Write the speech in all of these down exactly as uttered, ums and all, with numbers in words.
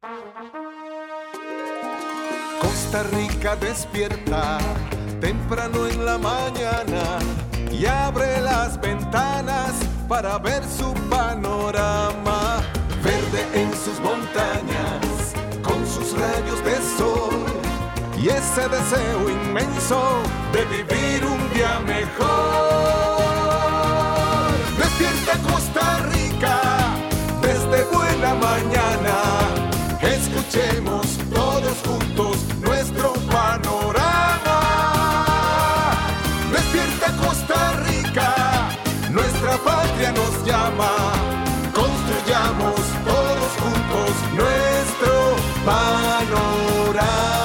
Costa Rica despierta temprano en la mañana y abre las ventanas para ver su panorama. Verde en sus montañas, con sus rayos de sol y ese deseo inmenso de vivir un día mejor. Despierta Costa Rica desde buena mañana. Escuchemos todos juntos nuestro panorama. Despierta Costa Rica, nuestra patria nos llama. Construyamos todos juntos nuestro panorama.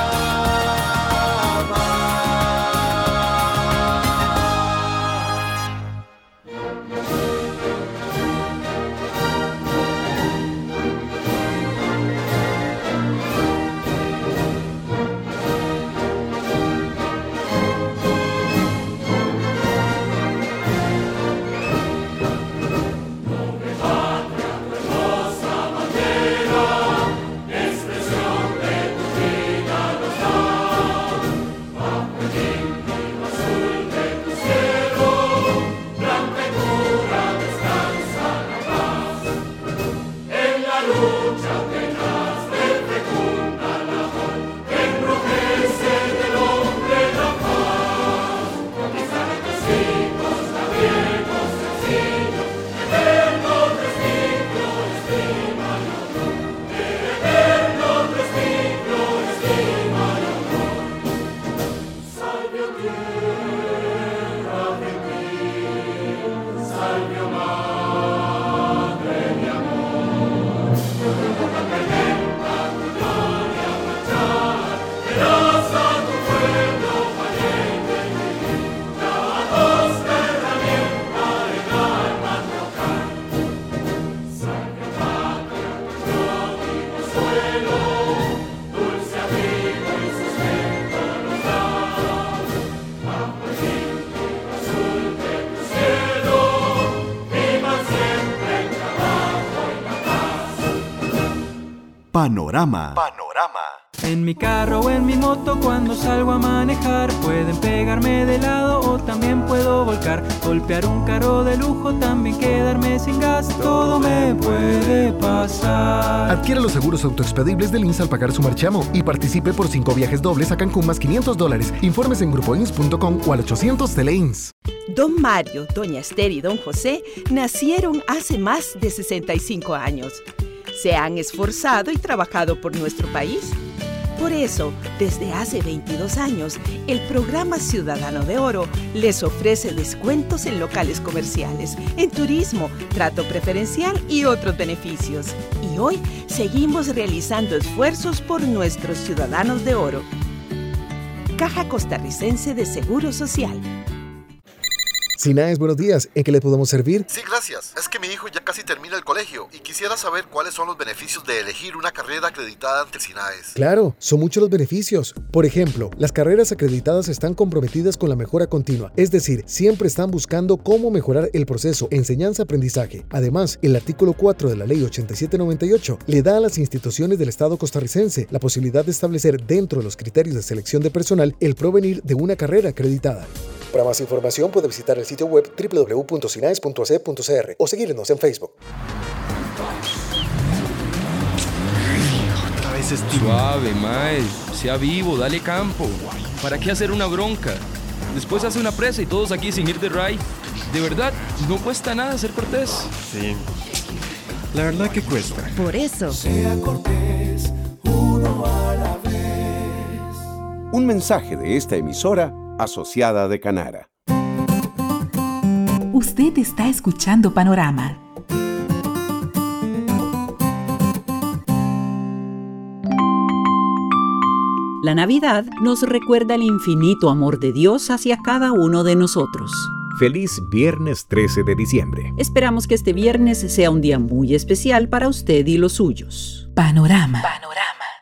Panorama. Panorama. En mi carro o en mi moto cuando salgo a manejar, pueden pegarme de lado o también puedo volcar, golpear un carro de lujo, también quedarme sin gas, todo me puede pasar. Adquiera los seguros autoexpedibles del I N S S al pagar su marchamo y participe por cinco viajes dobles a Cancún más quinientos dólares. Informes en grupo ins punto com o al ochocientos Tele I N S S. Don Mario, Doña Esther y Don José nacieron hace más de sesenta y cinco años. Se han esforzado y trabajado por nuestro país. Por eso, desde hace veintidós años, el programa Ciudadano de Oro les ofrece descuentos en locales comerciales, en turismo, trato preferencial y otros beneficios. Y hoy seguimos realizando esfuerzos por nuestros Ciudadanos de Oro. Caja Costarricense de Seguro Social. Sinaes, buenos días. ¿En qué le podemos servir? Sí, gracias. Es que mi hijo ya casi termina el colegio y quisiera saber cuáles son los beneficios de elegir una carrera acreditada ante Sinaes. Claro, son muchos los beneficios. Por ejemplo, las carreras acreditadas están comprometidas con la mejora continua, es decir, siempre están buscando cómo mejorar el proceso enseñanza-aprendizaje. Además, el artículo cuatro de la Ley ochenta y siete noventa y ocho le da a las instituciones del Estado costarricense la posibilidad de establecer dentro de los criterios de selección de personal el provenir de una carrera acreditada. Para más información puede visitar el sitio web doble u doble u doble u punto sinaes punto a c punto c r o seguirnos en Facebook. Otra vez es suave, mae. Sea vivo, dale campo. ¿Para qué hacer una bronca? Después hace una presa y todos aquí sin ir de ride. De verdad, no cuesta nada ser cortés. Sí, la verdad que cuesta. Por eso, Sea cortés, uno a la vez. Un mensaje de esta emisora asociada de Canara. Usted está escuchando Panorama. La Navidad nos recuerda el infinito amor de Dios hacia cada uno de nosotros. Feliz viernes trece de diciembre. Esperamos que este viernes sea un día muy especial para usted y los suyos. Panorama. Panorama.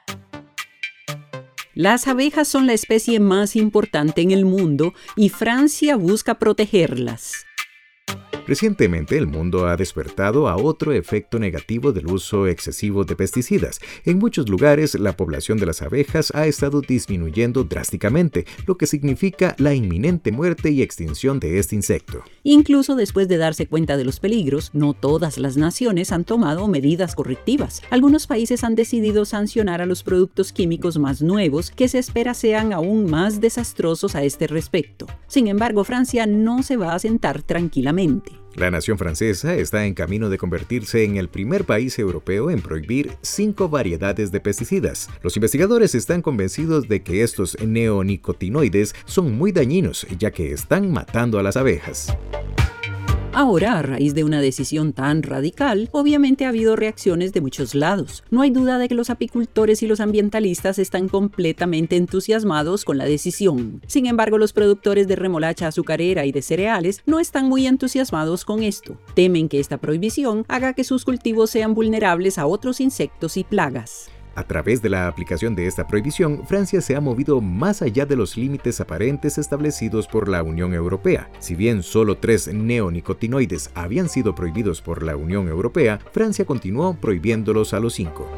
Las abejas son la especie más importante en el mundo y Francia busca protegerlas. Recientemente, el mundo ha despertado a otro efecto negativo del uso excesivo de pesticidas. En muchos lugares, la población de las abejas ha estado disminuyendo drásticamente, lo que significa la inminente muerte y extinción de este insecto. Incluso después de darse cuenta de los peligros, no todas las naciones han tomado medidas correctivas. Algunos países han decidido sancionar a los productos químicos más nuevos, que se espera sean aún más desastrosos a este respecto. Sin embargo, Francia no se va a sentar tranquilamente. La nación francesa está en camino de convertirse en el primer país europeo en prohibir cinco variedades de pesticidas. Los investigadores están convencidos de que estos neonicotinoides son muy dañinos, ya que están matando a las abejas. Ahora, a raíz de una decisión tan radical, obviamente ha habido reacciones de muchos lados. No hay duda de que los apicultores y los ambientalistas están completamente entusiasmados con la decisión. Sin embargo, los productores de remolacha azucarera y de cereales no están muy entusiasmados con esto. Temen que esta prohibición haga que sus cultivos sean vulnerables a otros insectos y plagas. A través de la aplicación de esta prohibición, Francia se ha movido más allá de los límites aparentes establecidos por la Unión Europea. Si bien solo tres neonicotinoides habían sido prohibidos por la Unión Europea, Francia continuó prohibiéndolos a los cinco.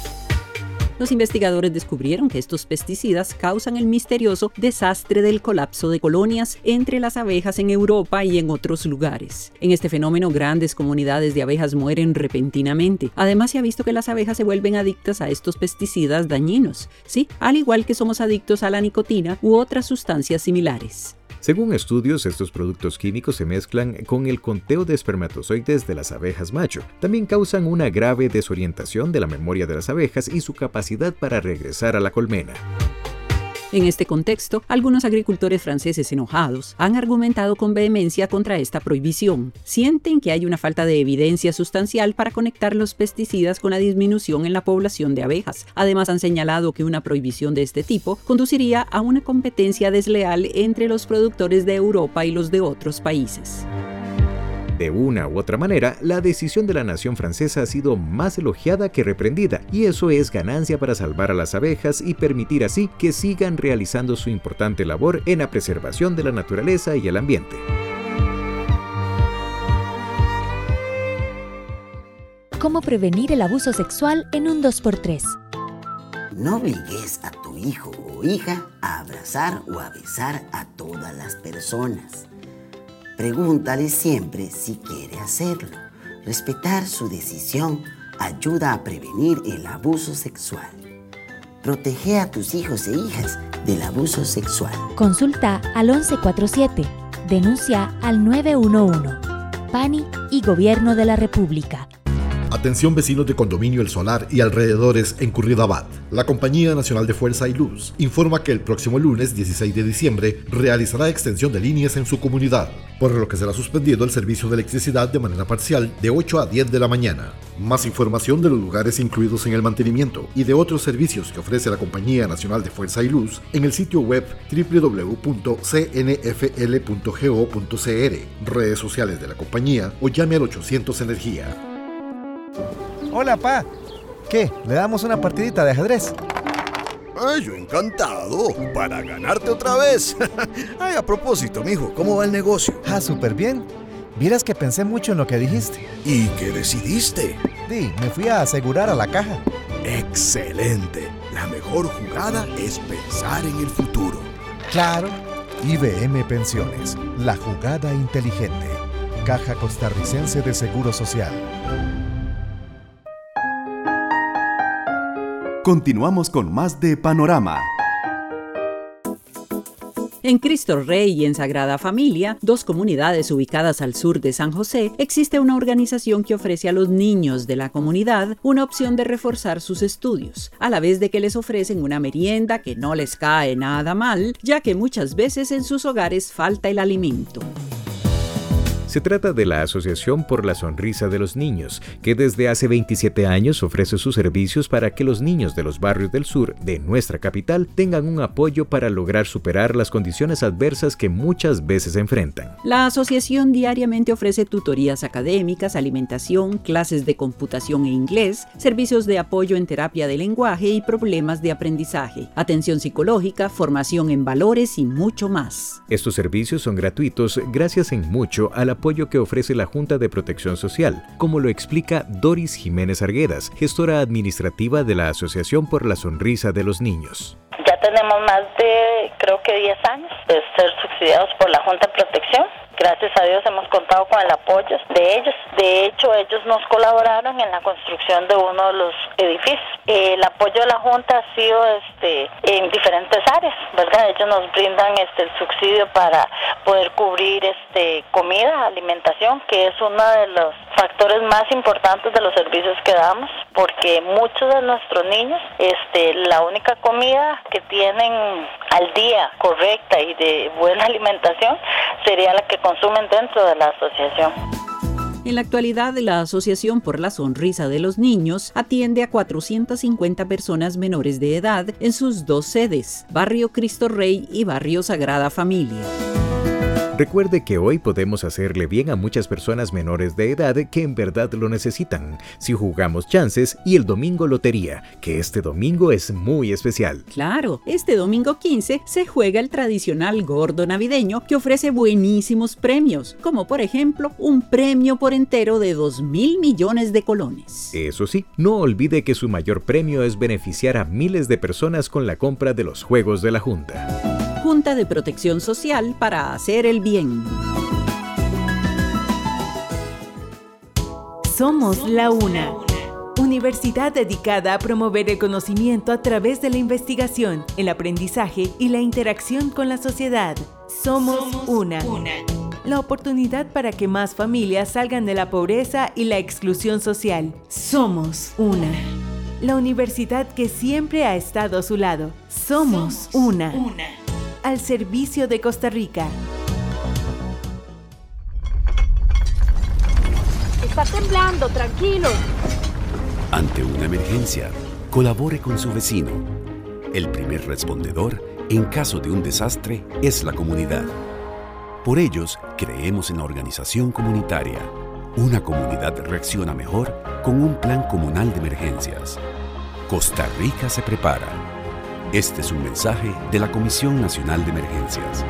Los investigadores descubrieron que estos pesticidas causan el misterioso desastre del colapso de colonias entre las abejas en Europa y en otros lugares. En este fenómeno, grandes comunidades de abejas mueren repentinamente. Además, se ha visto que las abejas se vuelven adictas a estos pesticidas dañinos, sí, al igual que somos adictos a la nicotina u otras sustancias similares. Según estudios, estos productos químicos se mezclan con el conteo de espermatozoides de las abejas macho. También causan una grave desorientación de la memoria de las abejas y su capacidad para regresar a la colmena. En este contexto, algunos agricultores franceses enojados han argumentado con vehemencia contra esta prohibición. Sienten que hay una falta de evidencia sustancial para conectar los pesticidas con la disminución en la población de abejas. Además, han señalado que una prohibición de este tipo conduciría a una competencia desleal entre los productores de Europa y los de otros países. De una u otra manera, la decisión de la nación francesa ha sido más elogiada que reprendida, y eso es ganancia para salvar a las abejas y permitir así que sigan realizando su importante labor en la preservación de la naturaleza y el ambiente. ¿Cómo prevenir el abuso sexual en un dos por tres? No obligues a tu hijo o hija a abrazar o a besar a todas las personas. Pregúntale siempre si quiere hacerlo. Respetar su decisión ayuda a prevenir el abuso sexual. Protege a tus hijos e hijas del abuso sexual. Consulta al once cuarenta y siete. Denuncia al nueve uno uno. PANI y Gobierno de la República. Atención vecinos de Condominio El Solar y alrededores en Curridabat. La Compañía Nacional de Fuerza y Luz informa que el próximo lunes dieciséis de diciembre realizará extensión de líneas en su comunidad, por lo que será suspendido el servicio de electricidad de manera parcial de ocho a diez de la mañana. Más información de los lugares incluidos en el mantenimiento y de otros servicios que ofrece la Compañía Nacional de Fuerza y Luz en el sitio web doble u doble u doble u punto c n f l punto go punto c r, redes sociales de la compañía o llame al ochocientos Energía. Hola, pa. ¿Qué? ¿Le damos una partidita de ajedrez? Ay, yo encantado. Para ganarte otra vez. Ay, a propósito, mijo, ¿cómo va el negocio? Ah, súper bien. Vieras que pensé mucho en lo que dijiste. ¿Y qué decidiste? Sí, me fui a asegurar a la caja. Excelente. La mejor jugada es pensar en el futuro. Claro. I B M Pensiones. La jugada inteligente. Caja Costarricense de Seguro Social. Continuamos con más de Panorama. En Cristo Rey y en Sagrada Familia, dos comunidades ubicadas al sur de San José, existe una organización que ofrece a los niños de la comunidad una opción de reforzar sus estudios, a la vez de que les ofrecen una merienda que no les cae nada mal, ya que muchas veces en sus hogares falta el alimento. Se trata de la Asociación por la Sonrisa de los Niños, que desde hace veintisiete años ofrece sus servicios para que los niños de los barrios del sur de nuestra capital tengan un apoyo para lograr superar las condiciones adversas que muchas veces enfrentan. La asociación diariamente ofrece tutorías académicas, alimentación, clases de computación e inglés, servicios de apoyo en terapia de lenguaje y problemas de aprendizaje, atención psicológica, formación en valores y mucho más. Estos servicios son gratuitos gracias en mucho al apoyo apoyo que ofrece la Junta de Protección Social, como lo explica Doris Jiménez Arguedas, gestora administrativa de la Asociación por la Sonrisa de los Niños. Ya tenemos más de, creo que diez años de ser subsidiados por la Junta de Protección. Gracias a Dios hemos contado con el apoyo de ellos. De hecho, ellos nos colaboraron en la construcción de uno de los edificios. El apoyo de la Junta ha sido este, en diferentes áreas, ¿verdad? Ellos nos brindan este, el subsidio para poder cubrir este, comida, alimentación, que es uno de los factores más importantes de los servicios que damos, porque muchos de nuestros niños, este, la única comida que tienen al día correcta y de buena alimentación sería la que consumen dentro de la asociación. En la actualidad, la Asociación por la Sonrisa de los Niños atiende a cuatrocientas cincuenta personas menores de edad en sus dos sedes, Barrio Cristo Rey y Barrio Sagrada Familia. Recuerde que hoy podemos hacerle bien a muchas personas menores de edad que en verdad lo necesitan, si jugamos chances y el domingo lotería, que este domingo es muy especial. Claro, este domingo quince se juega el tradicional gordo navideño que ofrece buenísimos premios, como por ejemplo un premio por entero de dos mil millones de colones. Eso sí, no olvide que su mayor premio es beneficiar a miles de personas con la compra de los juegos de la Junta. Junta de Protección Social para hacer el bien. Somos la UNA, universidad dedicada a promover el conocimiento a través de la investigación, el aprendizaje y la interacción con la sociedad. Somos, Somos una. una. La oportunidad para que más familias salgan de la pobreza y la exclusión social. Somos una. La universidad que siempre ha estado a su lado. Somos, Somos una. una. Al servicio de Costa Rica. Está temblando, tranquilo. Ante una emergencia, colabore con su vecino. El primer respondedor, en caso de un desastre, es la comunidad. Por ellos, creemos en la organización comunitaria. Una comunidad reacciona mejor con un plan comunal de emergencias. Costa Rica se prepara. Este es un mensaje de la Comisión Nacional de Emergencias.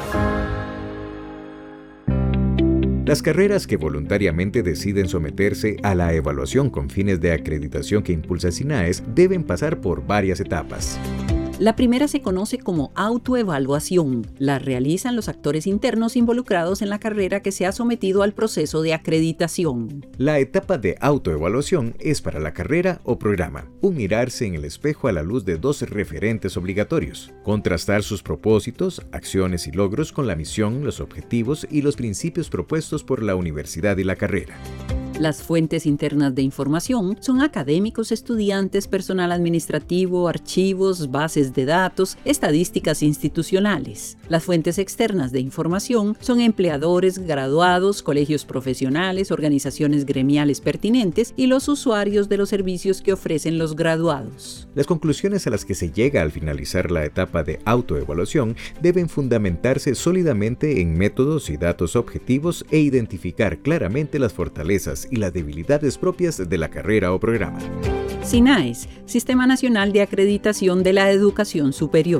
Las carreras que voluntariamente deciden someterse a la evaluación con fines de acreditación que impulsa SINAES deben pasar por varias etapas. La primera se conoce como autoevaluación. La realizan los actores internos involucrados en la carrera que se ha sometido al proceso de acreditación. La etapa de autoevaluación es para la carrera o programa, un mirarse en el espejo a la luz de dos referentes obligatorios, contrastar sus propósitos, acciones y logros con la misión, los objetivos y los principios propuestos por la universidad y la carrera. Las fuentes internas de información son académicos, estudiantes, personal administrativo, archivos, bases de datos, estadísticas institucionales. Las fuentes externas de información son empleadores, graduados, colegios profesionales, organizaciones gremiales pertinentes y los usuarios de los servicios que ofrecen los graduados. Las conclusiones a las que se llega al finalizar la etapa de autoevaluación deben fundamentarse sólidamente en métodos y datos objetivos e identificar claramente las fortalezas y las debilidades propias de la carrera o programa. SINAES, Sistema Nacional de Acreditación de la Educación Superior.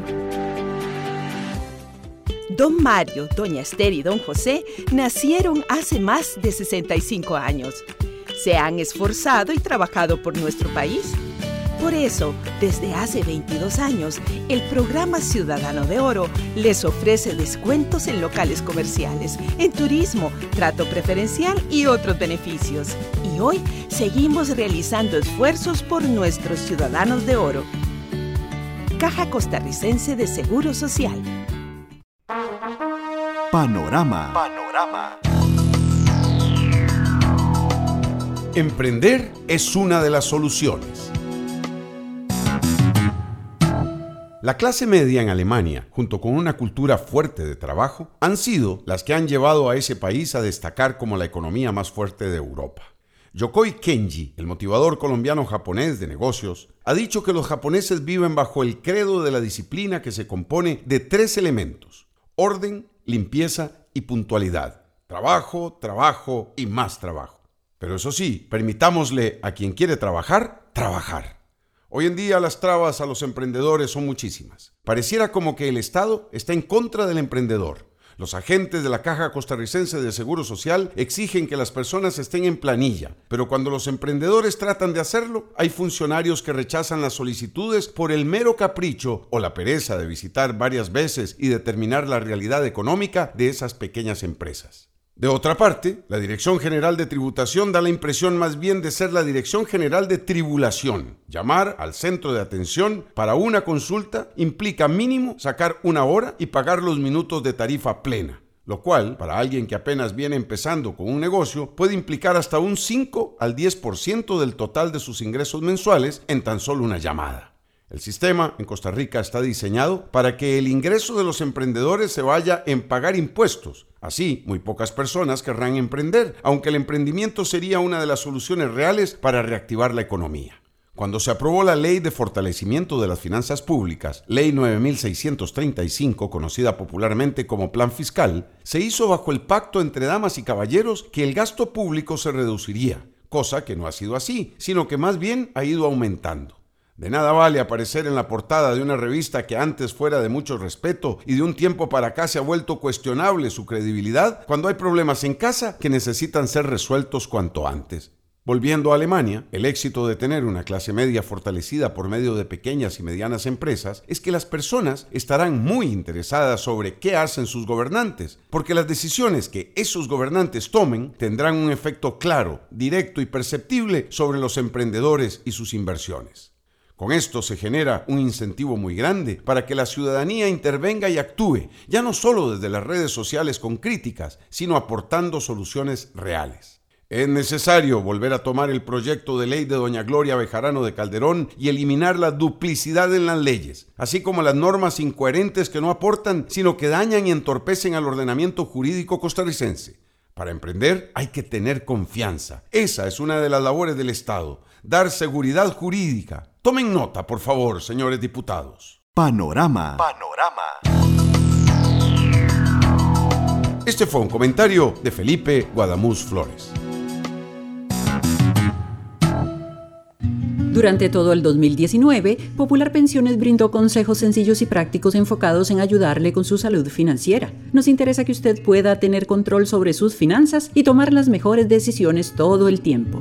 Don Mario, Doña Esther y Don José nacieron hace más de sesenta y cinco años. Se han esforzado y trabajado por nuestro país. Por eso, desde hace veintidós años, el Programa Ciudadano de Oro les ofrece descuentos en locales comerciales, en turismo, trato preferencial y otros beneficios. Y hoy seguimos realizando esfuerzos por nuestros ciudadanos de oro. Caja Costarricense de Seguro Social. Panorama. Panorama. Emprender es una de las soluciones. La clase media en Alemania, junto con una cultura fuerte de trabajo, han sido las que han llevado a ese país a destacar como la economía más fuerte de Europa. Yokoi Kenji, el motivador colombiano-japonés de negocios, ha dicho que los japoneses viven bajo el credo de la disciplina que se compone de tres elementos: orden, limpieza y puntualidad. Trabajo, trabajo y más trabajo. Pero eso sí, permitámosle a quien quiere trabajar, trabajar. Hoy en día las trabas a los emprendedores son muchísimas. Pareciera como que el Estado está en contra del emprendedor. Los agentes de la Caja Costarricense de Seguro Social exigen que las personas estén en planilla, pero cuando los emprendedores tratan de hacerlo, hay funcionarios que rechazan las solicitudes por el mero capricho o la pereza de visitar varias veces y determinar la realidad económica de esas pequeñas empresas. De otra parte, la Dirección General de Tributación da la impresión más bien de ser la Dirección General de Tribulación. Llamar al centro de atención para una consulta implica mínimo sacar una hora y pagar los minutos de tarifa plena, lo cual, para alguien que apenas viene empezando con un negocio, puede implicar hasta un cinco al diez por ciento del total de sus ingresos mensuales en tan solo una llamada. El sistema en Costa Rica está diseñado para que el ingreso de los emprendedores se vaya en pagar impuestos. Así, muy pocas personas querrán emprender, aunque el emprendimiento sería una de las soluciones reales para reactivar la economía. Cuando se aprobó la Ley de Fortalecimiento de las Finanzas Públicas, Ley nueve mil seiscientos treinta y cinco, conocida popularmente como Plan Fiscal, se hizo bajo el pacto entre damas y caballeros que el gasto público se reduciría, cosa que no ha sido así, sino que más bien ha ido aumentando. De nada vale aparecer en la portada de una revista que antes fuera de mucho respeto y de un tiempo para acá se ha vuelto cuestionable su credibilidad cuando hay problemas en casa que necesitan ser resueltos cuanto antes. Volviendo a Alemania, el éxito de tener una clase media fortalecida por medio de pequeñas y medianas empresas es que las personas estarán muy interesadas sobre qué hacen sus gobernantes, porque las decisiones que esos gobernantes tomen tendrán un efecto claro, directo y perceptible sobre los emprendedores y sus inversiones. Con esto se genera un incentivo muy grande para que la ciudadanía intervenga y actúe, ya no solo desde las redes sociales con críticas, sino aportando soluciones reales. Es necesario volver a tomar el proyecto de ley de doña Gloria Bejarano de Calderón y eliminar la duplicidad en las leyes, así como las normas incoherentes que no aportan, sino que dañan y entorpecen al ordenamiento jurídico costarricense. Para emprender hay que tener confianza. Esa es una de las labores del Estado, dar seguridad jurídica. Tomen nota, por favor, señores diputados. Panorama. Panorama. Este fue un comentario de Felipe Guadamuz Flores. Durante todo el dos mil diecinueve, Popular Pensiones brindó consejos sencillos y prácticos enfocados en ayudarle con su salud financiera. Nos interesa que usted pueda tener control sobre sus finanzas y tomar las mejores decisiones todo el tiempo.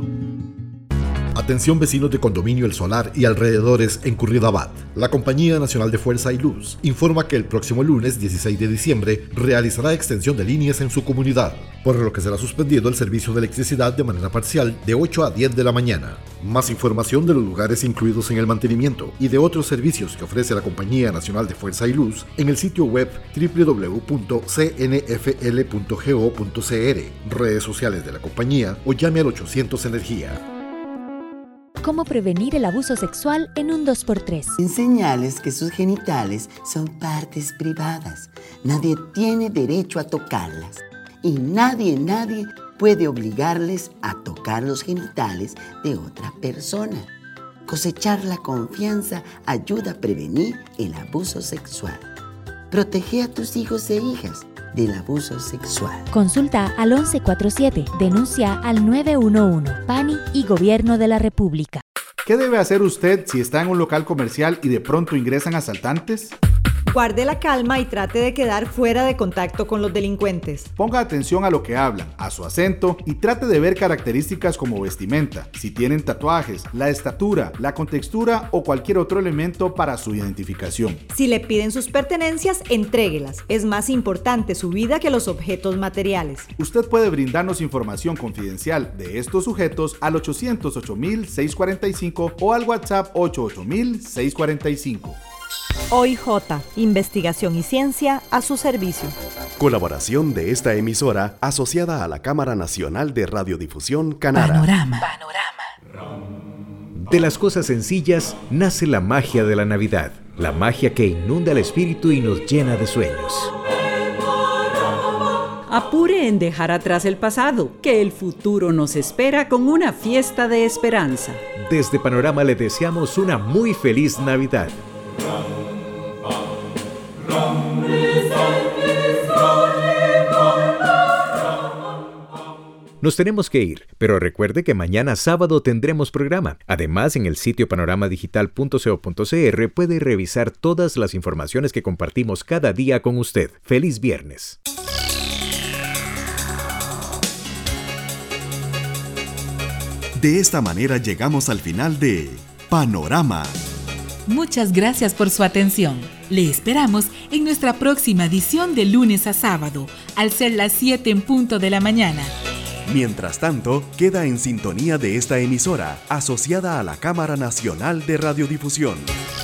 Atención vecinos de Condominio El Solar y alrededores en Curridabat. La Compañía Nacional de Fuerza y Luz informa que el próximo lunes dieciséis de diciembre realizará extensión de líneas en su comunidad, por lo que será suspendido el servicio de electricidad de manera parcial de ocho a diez de la mañana. Más información de los lugares incluidos en el mantenimiento y de otros servicios que ofrece la Compañía Nacional de Fuerza y Luz en el sitio web doble u doble u doble u punto c n f l punto go punto c r, redes sociales de la compañía o llame al ochocientos Energía. ¿Cómo prevenir el abuso sexual en un dos por tres? Enseñarles que sus genitales son partes privadas. Nadie tiene derecho a tocarlas. Y nadie, nadie puede obligarles a tocar los genitales de otra persona. Cosechar la confianza ayuda a prevenir el abuso sexual. Protege a tus hijos e hijas del abuso sexual. Consulta al once cuarenta y siete, denuncia al nueve uno uno, PANI y Gobierno de la República. ¿Qué debe hacer usted si está en un local comercial y de pronto ingresan asaltantes? Guarde la calma y trate de quedar fuera de contacto con los delincuentes. Ponga atención a lo que hablan, a su acento y trate de ver características como vestimenta, si tienen tatuajes, la estatura, la contextura o cualquier otro elemento para su identificación. Si le piden sus pertenencias, entréguelas. Es más importante su vida que los objetos materiales. Usted puede brindarnos información confidencial de estos sujetos al ochocientos ocho mil seiscientos cuarenta y cinco o al WhatsApp ochenta y ocho mil seiscientos cuarenta y cinco. O I J, Investigación y Ciencia a su servicio. Colaboración de esta emisora asociada a la Cámara Nacional de Radiodifusión Canara. Panorama. De las cosas sencillas nace la magia de la Navidad, la magia que inunda el espíritu y nos llena de sueños. Apure en dejar atrás el pasado, que el futuro nos espera con una fiesta de esperanza. Desde Panorama le deseamos una muy feliz Navidad. Nos tenemos que ir, pero recuerde que mañana sábado tendremos programa. Además, en el sitio panoramadigital punto co punto c r puede revisar todas las informaciones que compartimos cada día con usted. ¡Feliz viernes! De esta manera llegamos al final de Panorama. Muchas gracias por su atención. Le esperamos en nuestra próxima edición de lunes a sábado, al ser las siete en punto de la mañana. Mientras tanto, queda en sintonía de esta emisora, asociada a la Cámara Nacional de Radiodifusión.